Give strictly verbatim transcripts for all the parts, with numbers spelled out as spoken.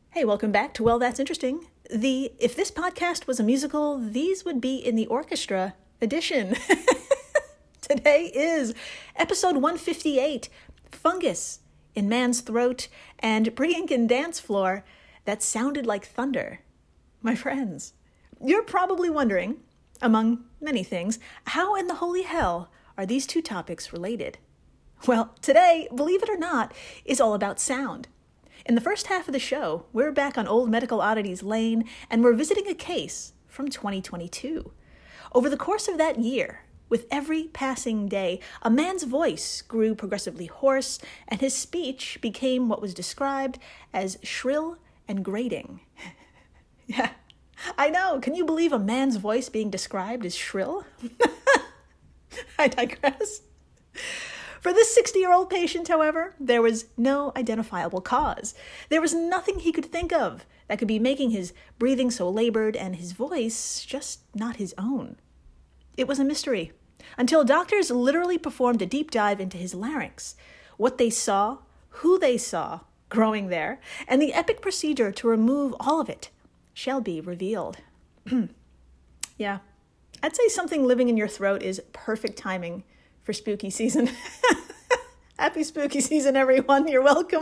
Hey, welcome back to Well, That's Interesting. The If This Podcast Was a Musical, These Would Be in the Orchestra edition. Today is episode one fifty-eight, Fungus in Man's Throat and Pre-Incan Dance Floor That Sounded Like Thunder. My friends, you're probably wondering, among many things, how in the holy hell are these two topics related? Well, today, believe it or not, is all about sound. In the first half of the show, we're back on Old Medical Oddities Lane, and we're visiting a case from twenty twenty-two. Over the course of that year, with every passing day, a man's voice grew progressively hoarse, and his speech became what was described as shrill and grating. Yeah, I know. Can you believe a man's voice being described as shrill? I digress. For this sixty-year-old patient, however, there was no identifiable cause. There was nothing he could think of that could be making his breathing so labored and his voice just not his own. It was a mystery, until doctors literally performed a deep dive into his larynx, what they saw, who they saw growing there, and the epic procedure to remove all of it shall be revealed. Yeah, I'd say something living in your throat is perfect timing for spooky season. Happy spooky season, everyone. You're welcome.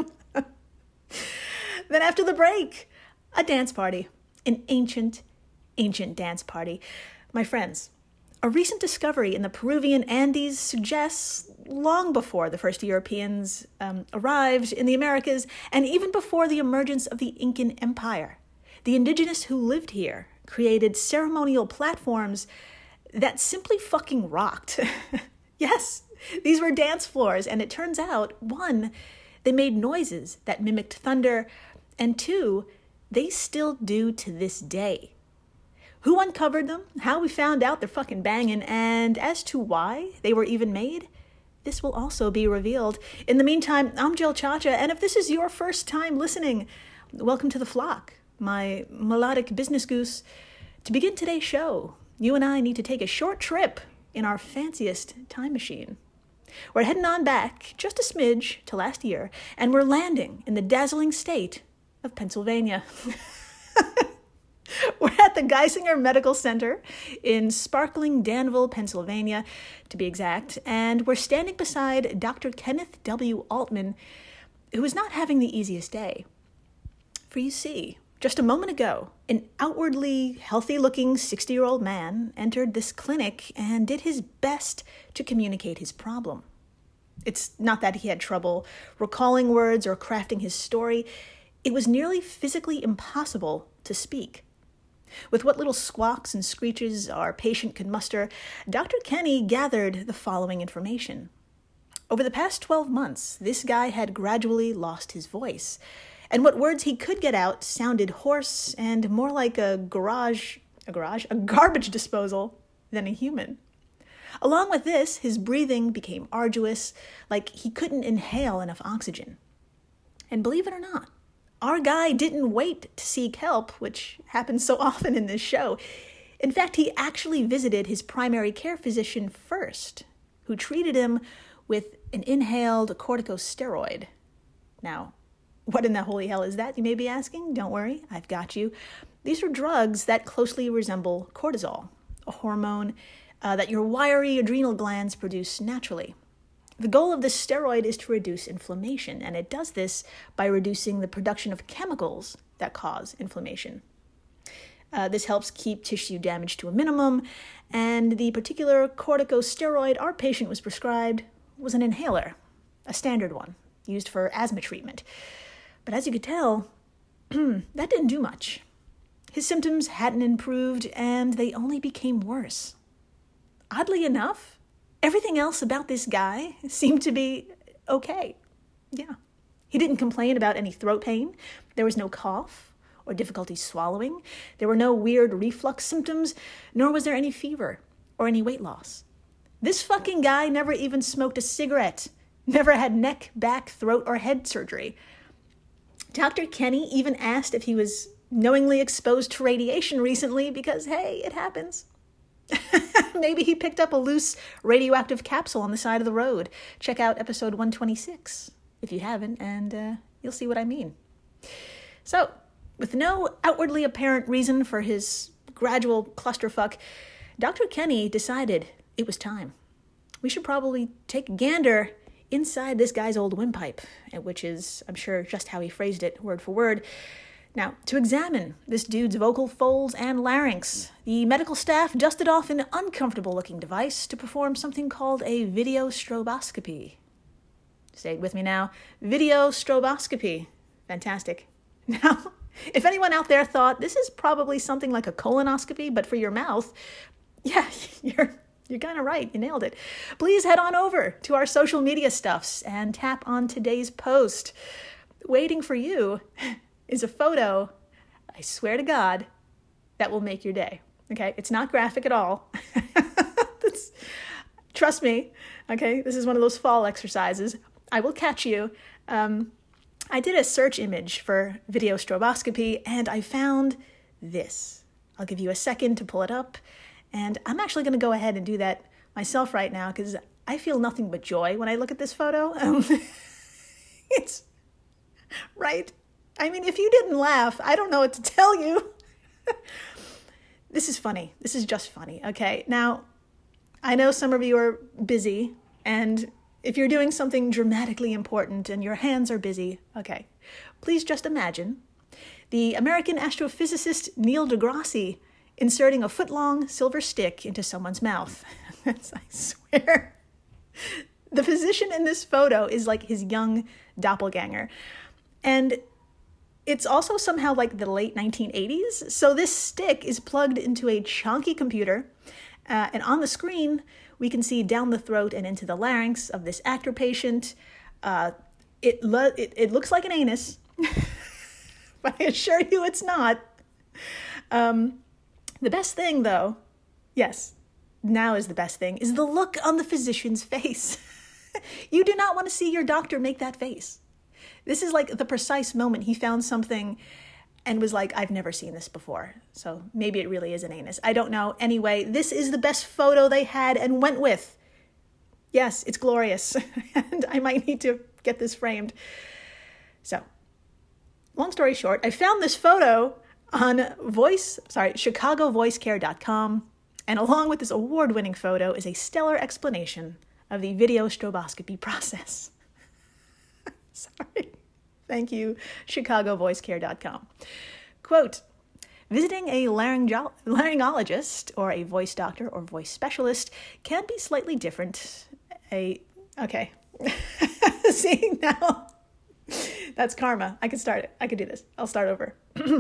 Then after the break, a dance party. An ancient, ancient dance party. My friends, a recent discovery in the Peruvian Andes suggests long before the first Europeans um, arrived in the Americas, and even before the emergence of the Incan Empire, the indigenous who lived here created ceremonial platforms that simply fucking rocked. Yes, these were dance floors, and it turns out, one, they made noises that mimicked thunder, and two, they still do to this day. Who uncovered them, how we found out they're fucking banging, and as to why they were even made, this will also be revealed. In the meantime, I'm Jill Chacha, and if this is your first time listening, welcome to the flock, my melodic business goose. To begin today's show, you and I need to take a short trip in our fanciest time machine. We're heading on back just a smidge to last year, and we're landing in the dazzling state of Pennsylvania. We're at the Geisinger Medical Center in sparkling Danville, Pennsylvania, to be exact, and we're standing beside Doctor Kenneth W. Altman, who is not having the easiest day. For you see, just a moment ago, an outwardly healthy-looking sixty-year-old man entered this clinic and did his best to communicate his problem. It's not that he had trouble recalling words or crafting his story. It was nearly physically impossible to speak. With what little squawks and screeches our patient could muster, Doctor Kenny gathered the following information. Over the past twelve months, this guy had gradually lost his voice, and what words he could get out sounded hoarse and more like a garage, a garage, a garbage disposal than a human. Along with this, his breathing became arduous, like he couldn't inhale enough oxygen. And believe it or not, our guy didn't wait to seek help, which happens so often in this show. In fact, he actually visited his primary care physician first, who treated him with an inhaled corticosteroid. Now, what in the holy hell is that, you may be asking? Don't worry, I've got you. These are drugs that closely resemble cortisol, a hormone uh, that your wiry adrenal glands produce naturally. The goal of this steroid is to reduce inflammation, and it does this by reducing the production of chemicals that cause inflammation. Uh, this helps keep tissue damage to a minimum, and the particular corticosteroid our patient was prescribed was an inhaler, a standard one, used for asthma treatment. But as you could tell, that didn't do much. His symptoms hadn't improved, and they only became worse. Oddly enough, everything else about this guy seemed to be okay. Yeah. He didn't complain about any throat pain. There was no cough or difficulty swallowing. There were no weird reflux symptoms, nor was there any fever or any weight loss. This fucking guy never even smoked a cigarette, never had neck, back, throat, or head surgery. Doctor Kenny even asked if he was knowingly exposed to radiation recently because, hey, it happens. Maybe he picked up a loose radioactive capsule on the side of the road. Check out episode one twenty-six if you haven't, and uh, you'll see what I mean. So, With no outwardly apparent reason for his gradual clusterfuck, Doctor Kenny decided it was time. We should probably take a gander inside this guy's old windpipe, which is, I'm sure, just how he phrased it, word for word. Now, to examine this dude's vocal folds and larynx, the medical staff dusted off an uncomfortable-looking device to perform something called a video stroboscopy. Say it with me now. Video stroboscopy. Fantastic. Now, if anyone out there thought this is probably something like a colonoscopy, but for your mouth, yeah, you're you're kind of right. You nailed it. Please head on over to our social media stuffs and tap on today's post. Waiting for you is a photo, I swear to God, that will make your day. Okay? It's not graphic at all. That's, trust me. Okay? This is one of those fall exercises. I will catch you. Um, I did a search image for video stroboscopy, and I found this. I'll give you a second to pull it up, and I'm actually going to go ahead and do that myself right now because I feel nothing but joy when I look at this photo. Um, it's right. I mean, if you didn't laugh, I don't know what to tell you. This is funny. This is just funny. Okay. Now, I know some of you are busy, and if you're doing something dramatically important and your hands are busy, okay, please just imagine the American astrophysicist Neil deGrasse inserting a foot-long silver stick into someone's mouth. I swear. The physician in this photo is like his young doppelganger. And it's also somehow like the late nineteen eighties. So this stick is plugged into a chunky computer. Uh, and on the screen, we can see down the throat and into the larynx of this actor patient. Uh, it, lo- it, it looks like an anus, but I assure you it's not. Um, the best thing, though, yes, now is the best thing, is the look on the physician's face. You do not want to see your doctor make that face. This is like the precise moment he found something and was like, I've never seen this before. So maybe it really is an anus. I don't know. Anyway, this is the best photo they had and went with. Yes, it's glorious. And I might need to get this framed. So, long story short, I found this photo on voice, sorry, chicago voice care dot com. And along with this award-winning photo is a stellar explanation of the video stroboscopy process. Sorry. Thank you, chicago voice care dot com. Quote, visiting a laryngo- laryngologist or a voice doctor or voice specialist can be slightly different. A, okay. See, now, that's karma. I could start it. I could do this. I'll start over.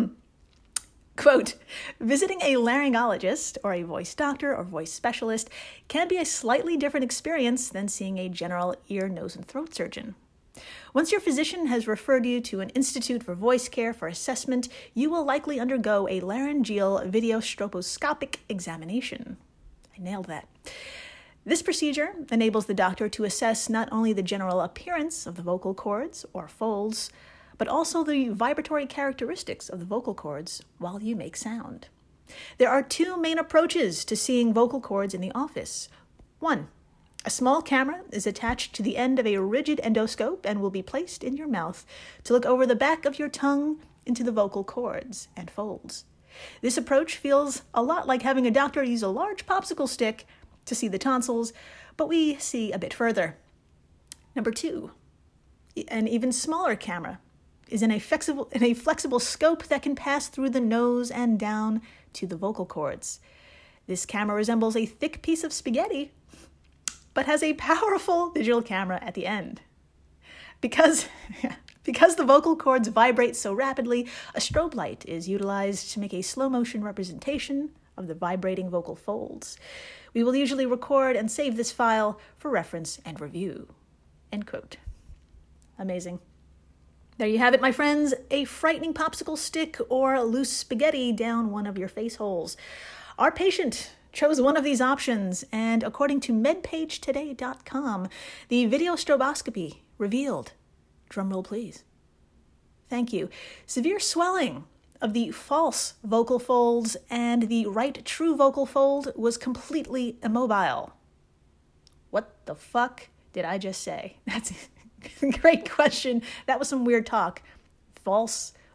Quote, visiting a laryngologist or a voice doctor or voice specialist can be a slightly different experience than seeing a general ear, nose, and throat surgeon. Once your physician has referred you to an institute for voice care for assessment, you will likely undergo a laryngeal video stroboscopic examination. I nailed that. This procedure enables the doctor to assess not only the general appearance of the vocal cords or folds, but also the vibratory characteristics of the vocal cords while you make sound. There are two main approaches to seeing vocal cords in the office. One, a small camera is attached to the end of a rigid endoscope and will be placed in your mouth to look over the back of your tongue into the vocal cords and folds. This approach feels a lot like having a doctor use a large popsicle stick to see the tonsils, but we see a bit further. Number two, an even smaller camera is in a flexible, in a flexible scope that can pass through the nose and down to the vocal cords. This camera resembles a thick piece of spaghetti, but has a powerful digital camera at the end. Because, because the vocal cords vibrate so rapidly, a strobe light is utilized to make a slow-motion representation of the vibrating vocal folds. We will usually record and save this file for reference and review. End quote. Amazing. There you have it, my friends, a frightening popsicle stick or loose spaghetti down one of your face holes. Our patient chose one of these options, and according to med page today dot com, the video stroboscopy revealed, drumroll please, thank you, severe swelling of the false vocal folds, and the right true vocal fold was completely immobile. What the fuck did I just say? That's a great question. That was some weird talk. False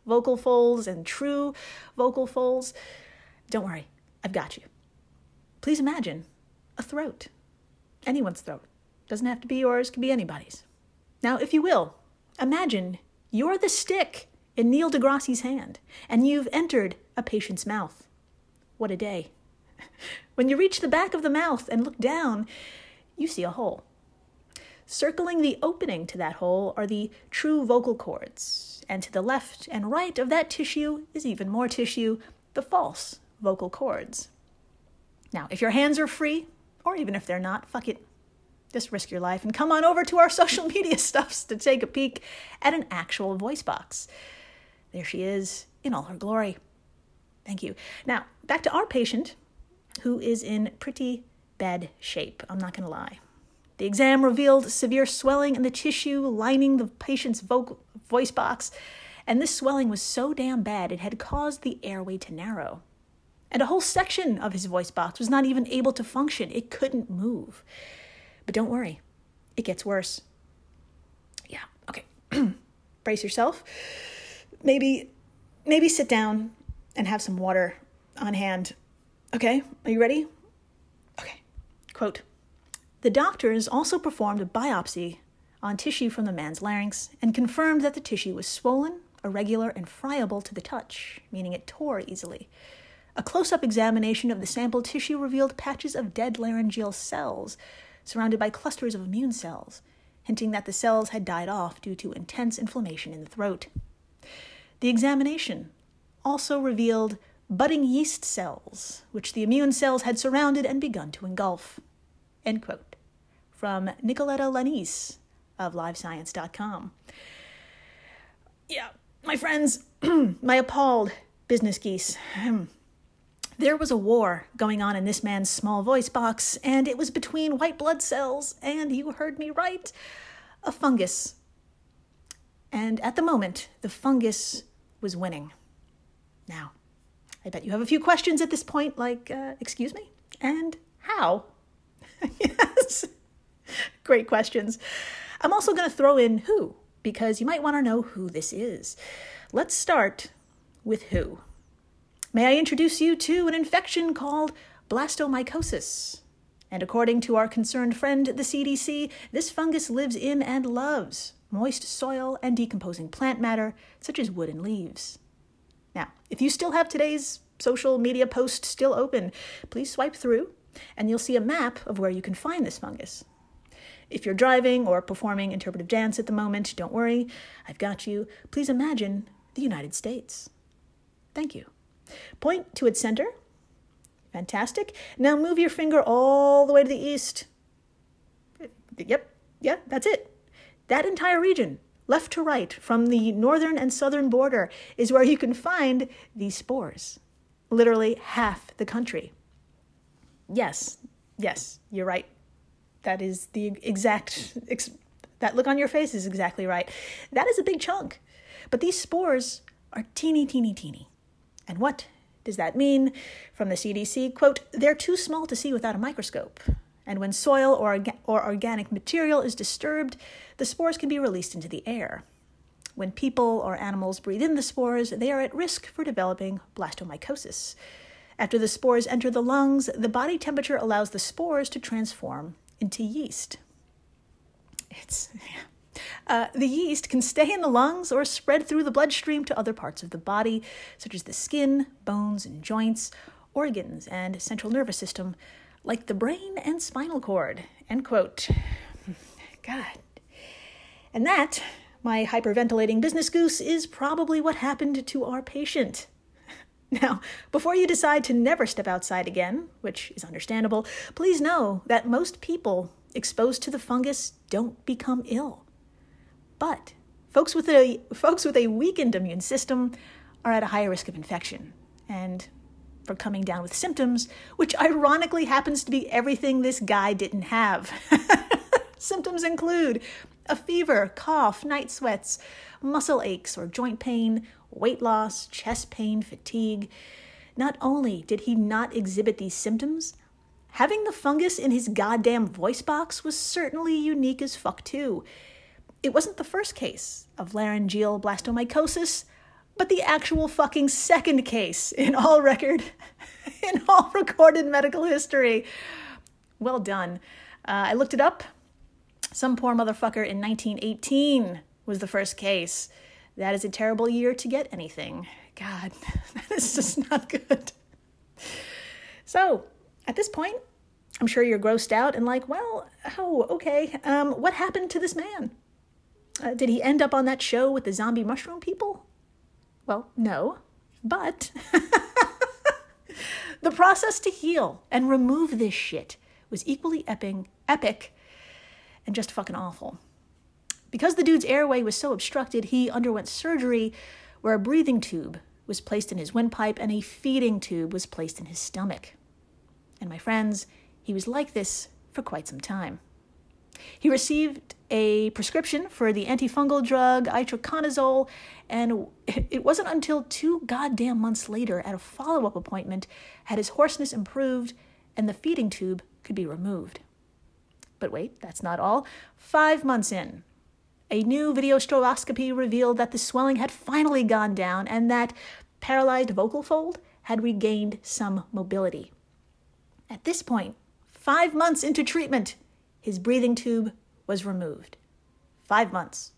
vocal folds and true vocal folds. Don't worry, I've got you. Please imagine a throat. Anyone's throat. Doesn't have to be yours, can be anybody's. Now, if you will, imagine you're the stick in Neil deGrasse's hand, and you've entered a patient's mouth. What a day. When you reach the back of the mouth and look down, you see a hole. Circling the opening to that hole are the true vocal cords, and to the left and right of that tissue is even more tissue, the false vocal cords. Now, if your hands are free, or even if they're not, fuck it. Just risk your life and come on over to our social media stuffs to take a peek at an actual voice box. There she is in all her glory. Thank you. Now, back to our patient, who is in pretty bad shape. I'm not going to lie. The exam revealed severe swelling in the tissue lining the patient's vocal voice box, and this swelling was so damn bad it had caused the airway to narrow. And a whole section of his voice box was not even able to function. It couldn't move. But don't worry, it gets worse. Yeah, okay. Brace yourself. Maybe, maybe sit down and have some water on hand. Okay, are you ready? Okay, quote, "The doctors also performed a biopsy on tissue from the man's larynx and confirmed that the tissue was swollen, irregular, and friable to the touch, meaning it tore easily. A close-up examination of the sample tissue revealed patches of dead laryngeal cells surrounded by clusters of immune cells, hinting that the cells had died off due to intense inflammation in the throat. The examination also revealed budding yeast cells, which the immune cells had surrounded and begun to engulf." End quote. From Nicoletta Lanise of live science dot com. Yeah, my friends, my appalled business geese. There was a war going on in this man's small voice box, and it was between white blood cells and, you heard me right, a fungus. And at the moment, the fungus was winning. Now, I bet you have a few questions at this point, like, uh, excuse me, and how? Yes, great questions. I'm also going to throw in who, because you might want to know who this is. Let's start with who. May I introduce you to an infection called blastomycosis? And according to our concerned friend, the C D C, this fungus lives in and loves moist soil and decomposing plant matter, such as wood and leaves. Now, if you still have today's social media post still open, please swipe through, and you'll see a map of where you can find this fungus. If you're driving or performing interpretive dance at the moment, don't worry, I've got you. Please imagine the United States. Thank you. Point to its center. Fantastic. Now move your finger all the way to the east. Yep, yeah, that's it. That entire region, left to right, from the northern and southern border, is where you can find these spores. Literally half the country. Yes, yes, you're right. That is the exact, ex- that look on your face is exactly right. That is a big chunk. But these spores are teeny, teeny, teeny. And what does that mean? From the C D C, quote, "They're too small to see without a microscope. And when soil or, orga- or organic material is disturbed, the spores can be released into the air. When people or animals breathe in the spores, they are at risk for developing blastomycosis. After the spores enter the lungs, the body temperature allows the spores to transform into yeast." It's... Uh, the yeast can stay in the lungs or spread through the bloodstream to other parts of the body, such as the skin, bones and joints, organs, and central nervous system, like the brain and spinal cord. End quote. God. And that, my hyperventilating business goose, is probably what happened to our patient. Now, before you decide to never step outside again, which is understandable, please know that most people exposed to the fungus don't become ill. But folks with a folks with a weakened immune system are at a higher risk of infection and for coming down with symptoms, which ironically happens to be everything this guy didn't have. Symptoms include a fever, cough, night sweats, muscle aches or joint pain, weight loss, chest pain, fatigue. Not only did he not exhibit these symptoms, having the fungus in his goddamn voice box was certainly unique as fuck too. It wasn't the first case of laryngeal blastomycosis, but the actual fucking second case in all record, in all recorded medical history. Well done. Uh, I looked it up. Some poor motherfucker in nineteen eighteen was the first case. That is a terrible year to get anything. God, that is just not good. So, at this point, I'm sure you're grossed out and like, well, oh, okay. Um, what happened to this man? Uh, did he end up on that show with the zombie mushroom people? Well, no, but the process to heal and remove this shit was equally epic, epic and just fucking awful. Because the dude's airway was so obstructed, he underwent surgery where a breathing tube was placed in his windpipe and a feeding tube was placed in his stomach. And my friends, he was like this for quite some time. He received a prescription for the antifungal drug itraconazole, and it wasn't until two goddamn months later at a follow-up appointment had his hoarseness improved and the feeding tube could be removed. But wait, that's not all. Five months in, a new video stroboscopy revealed that the swelling had finally gone down and that paralyzed vocal fold had regained some mobility. At this point, five months into treatment, his breathing tube was removed. Five months.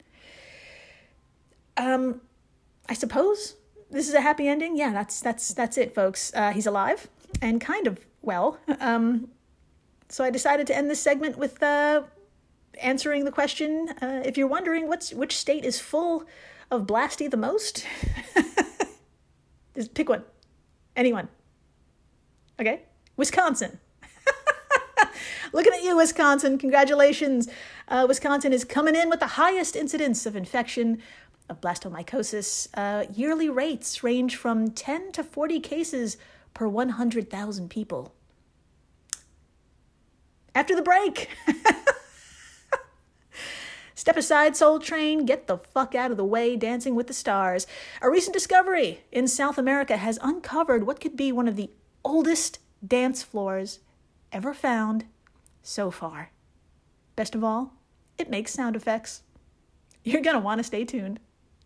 Um, I suppose this is a happy ending. Yeah, that's that's that's it, folks. Uh, he's alive and kind of well. Um, so I decided to end this segment with uh, answering the question. Uh, if you're wondering what's which state is full of Blasty the most, just pick one. Anyone. Okay? Wisconsin. Looking at you, Wisconsin. Congratulations. Uh, Wisconsin is coming in with the highest incidence of infection of blastomycosis. Uh, yearly rates range from ten to forty cases per one hundred thousand people. After the break. Step aside, Soul Train. Get the fuck out of the way, Dancing with the Stars. A recent discovery in South America has uncovered what could be one of the oldest dance floors ever found so far. Best of all, it makes sound effects. You're going to want to stay tuned.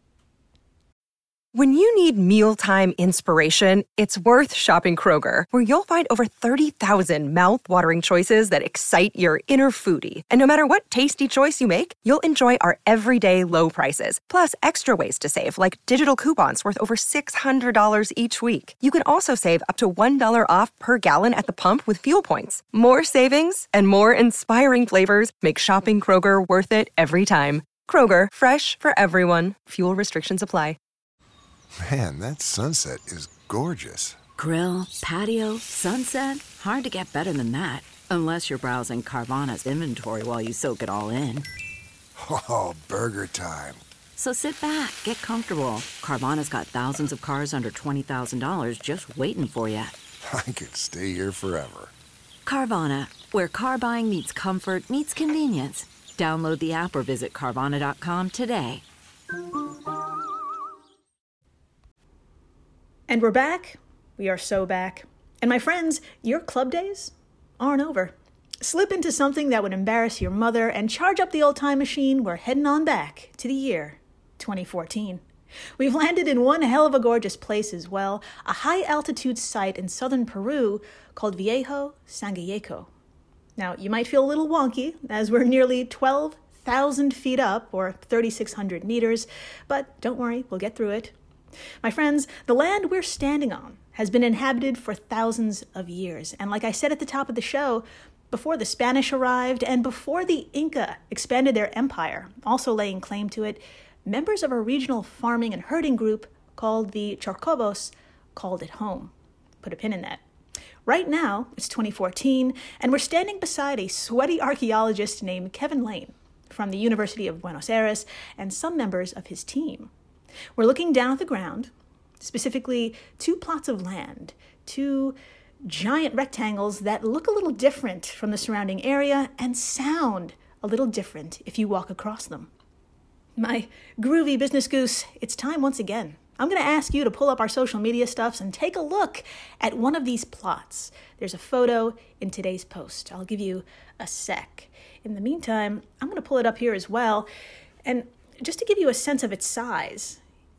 When you need mealtime inspiration, it's worth shopping Kroger, where you'll find over thirty thousand mouth-watering choices that excite your inner foodie. And no matter what tasty choice you make, you'll enjoy our everyday low prices, plus extra ways to save, like digital coupons worth over six hundred dollars each week. You can also save up to one dollar off per gallon at the pump with fuel points. More savings and more inspiring flavors make shopping Kroger worth it every time. Kroger, fresh for everyone. Fuel restrictions apply. Man, that sunset is gorgeous. Grill, patio, sunset. Hard to get better than that. Unless you're browsing Carvana's inventory while you soak it all in. Oh, burger time. So sit back, get comfortable. Carvana's got thousands of cars under twenty thousand dollars just waiting for you. I could stay here forever. Carvana, where car buying meets comfort meets convenience. Download the app or visit Carvana dot com today. And we're back. We are so back. And my friends, your club days aren't over. Slip into something that would embarrass your mother and charge up the old time machine. We're heading on back to the year twenty fourteen. We've landed in one hell of a gorgeous place as well, a high altitude site in southern Peru called Viejo Sangalleco. Now, you might feel a little wonky as we're nearly twelve thousand feet up, or thirty-six hundred meters, but don't worry, we'll get through it. My friends, the land we're standing on has been inhabited for thousands of years. And like I said at the top of the show, before the Spanish arrived and before the Inca expanded their empire, also laying claim to it, members of a regional farming and herding group called the Charcobos called it home. Put a pin in that. Right now, it's twenty fourteen, and we're standing beside a sweaty archaeologist named Kevin Lane from the University of Buenos Aires and some members of his team. We're looking down at the ground, specifically two plots of land, two giant rectangles that look a little different from the surrounding area and sound a little different if you walk across them. My groovy business goose, it's time once again. I'm going to ask you to pull up our social media stuffs and take a look at one of these plots. There's a photo in today's post. I'll give you a sec. In the meantime, I'm going to pull it up here as well. And just to give you a sense of its size,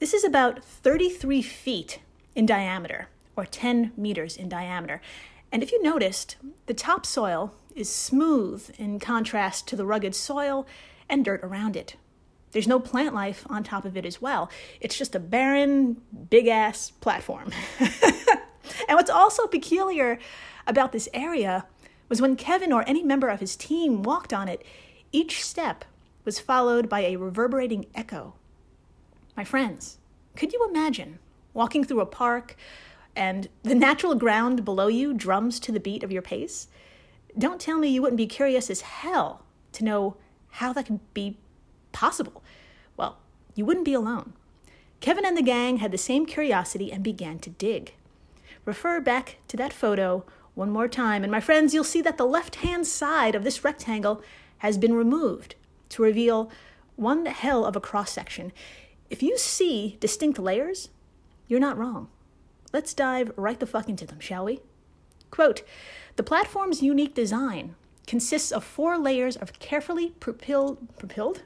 This is about thirty-three feet in diameter, or ten meters in diameter. And if you noticed, the topsoil is smooth in contrast to the rugged soil and dirt around it. There's no plant life on top of it as well. It's just a barren, big-ass platform. And what's also peculiar about this area was when Kevin or any member of his team walked on it, each step was followed by a reverberating echo. My friends, could you imagine walking through a park and the natural ground below you drums to the beat of your pace? Don't tell me you wouldn't be curious as hell to know how that could be possible. Well, you wouldn't be alone. Kevin and the gang had the same curiosity and began to dig. Refer back to that photo one more time, and my friends, you'll see that the left-hand side of this rectangle has been removed to reveal one hell of a cross-section. If you see distinct layers, you're not wrong. Let's dive right the fuck into them, shall we? Quote, the platform's unique design consists of four layers of carefully propelled, propelled?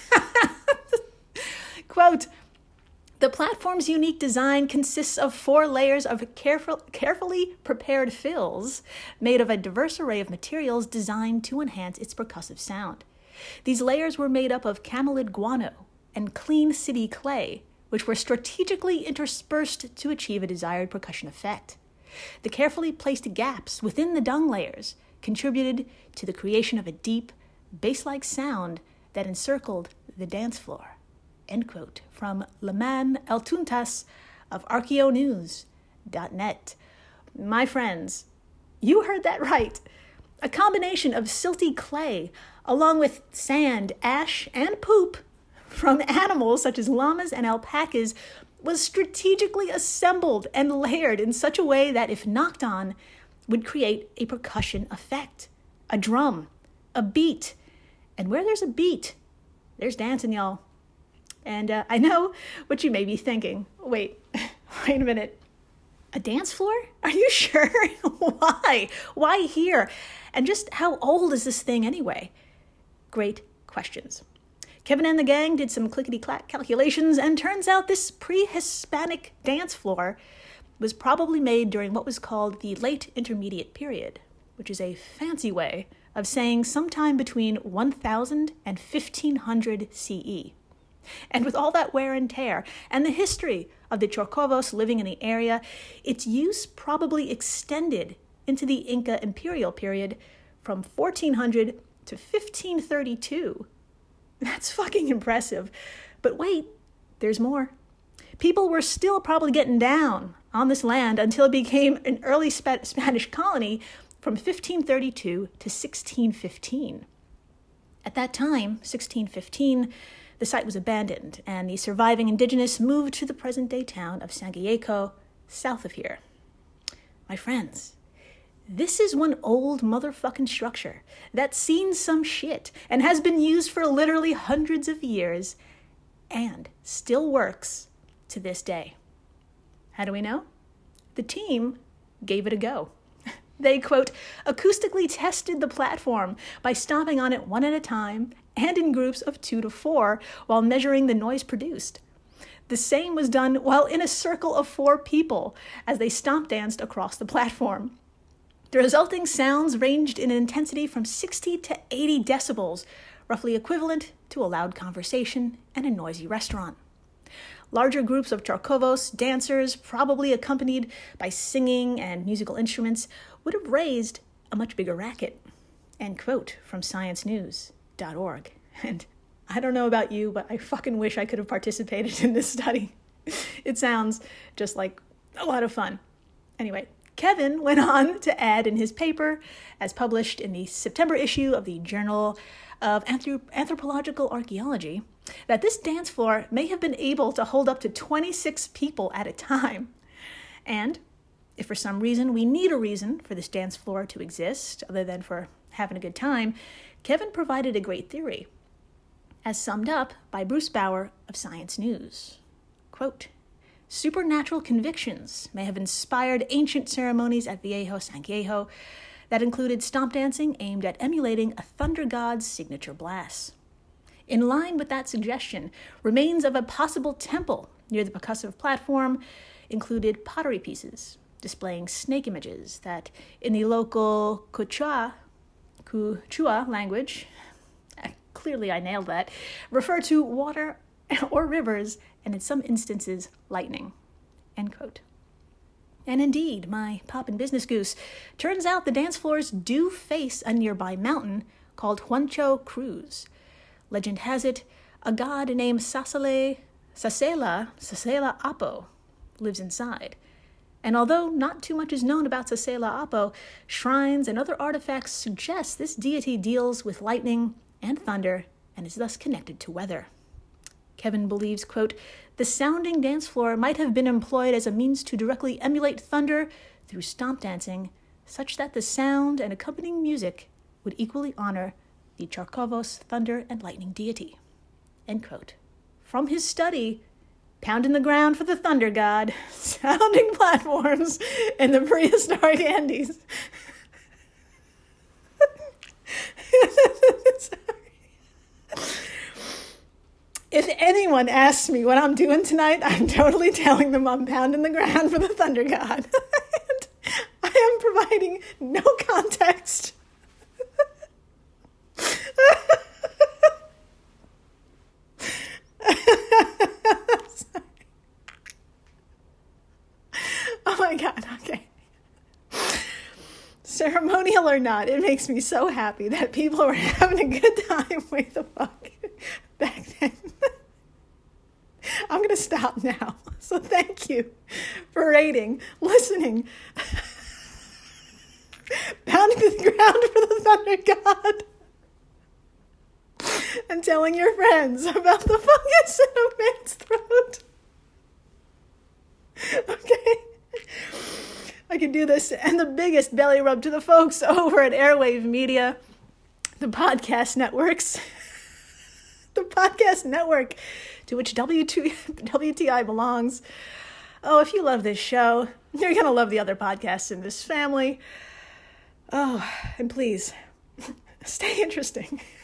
Quote, the platform's unique design consists of four layers of careful, carefully prepared fills made of a diverse array of materials designed to enhance its percussive sound. These layers were made up of camelid guano and clean city clay, which were strategically interspersed to achieve a desired percussion effect. The carefully placed gaps within the dung layers contributed to the creation of a deep, bass-like sound that encircled the dance floor. End quote, from Laman Eltuntas of archeo news dot net. My friends, you heard that right. A combination of silty clay, along with sand, ash, and poop from animals such as llamas and alpacas, was strategically assembled and layered in such a way that, if knocked on, would create a percussion effect, a drum, a beat. And where there's a beat, there's dancing, y'all. And uh, I know what you may be thinking. Wait, wait a minute. A dance floor? Are you sure? Why? Why here? And just how old is this thing anyway? Great questions. Kevin and the gang did some clickety-clack calculations, and turns out this pre-Hispanic dance floor was probably made during what was called the Late Intermediate Period, which is a fancy way of saying sometime between one thousand and fifteen hundred C E. And with all that wear and tear and the history of the Chorcovos living in the area, its use probably extended into the Inca imperial period from fourteen hundred to fifteen thirty-two. That's fucking impressive. But wait, there's more. People were still probably getting down on this land until it became an early Sp- Spanish colony from fifteen thirty-two to sixteen fifteen. At that time, sixteen fifteen, the site was abandoned, and the surviving indigenous moved to the present-day town of Sanguilleco, south of here. My friends, this is one old motherfucking structure that's seen some shit and has been used for literally hundreds of years and still works to this day. How do we know? The team gave it a go. They, quote, acoustically tested the platform by stomping on it one at a time and in groups of two to four while measuring the noise produced. The same was done while in a circle of four people as they stomp danced across the platform. The resulting sounds ranged in intensity from sixty to eighty decibels, roughly equivalent to a loud conversation and a noisy restaurant. Larger groups of Chorcovos dancers, probably accompanied by singing and musical instruments, would have raised a much bigger racket. End quote, from science news dot org. And I don't know about you, but I fucking wish I could have participated in this study. It sounds just like a lot of fun. Anyway, Kevin went on to add in his paper, as published in the September issue of the Journal of Anthrop- Anthropological Archaeology, that this dance floor may have been able to hold up to twenty-six people at a time. And if for some reason we need a reason for this dance floor to exist, other than for having a good time, Kevin provided a great theory, as summed up by Bruce Bauer of Science News. Quote, supernatural convictions may have inspired ancient ceremonies at Viejo Sanguillejo that included stomp dancing aimed at emulating a thunder god's signature blasts. In line with that suggestion, remains of a possible temple near the percussive platform included pottery pieces displaying snake images that, in the local Quechua, Quechua language, clearly I nailed that, refer to water or rivers, and in some instances, lightning. End quote. And indeed, my poppin' business goose, turns out the dance floors do face a nearby mountain called Huancho Cruz. Legend has it, a god named Sasele, Sasela, Sasela Apo lives inside. And although not too much is known about Sasela Apo, shrines and other artifacts suggest this deity deals with lightning and thunder and is thus connected to weather. Kevin believes, quote, the sounding dance floor might have been employed as a means to directly emulate thunder through stomp dancing, such that the sound and accompanying music would equally honor the Charcavos thunder and lightning deity. End quote. From his study, Pounding the Ground for the Thunder God, Sounding Platforms in the Prehistoric Andes. If anyone asks me what I'm doing tonight, I'm totally telling them I'm pounding the ground for the Thunder God. And I am providing no context. Oh my God, okay. Ceremonial or not, it makes me so happy that people were having a good time way the fuck back then. I'm going to stop now. So thank you for rating, listening, pounding the ground for the Thunder God, and telling your friends about the fungus in a man's throat. Okay? I can do this. And the biggest belly rub to the folks over at Airwave Media, the podcast networks, the podcast network to which W T I belongs. Oh, if you love this show, you're going to love the other podcasts in this family. Oh, and please, stay interesting.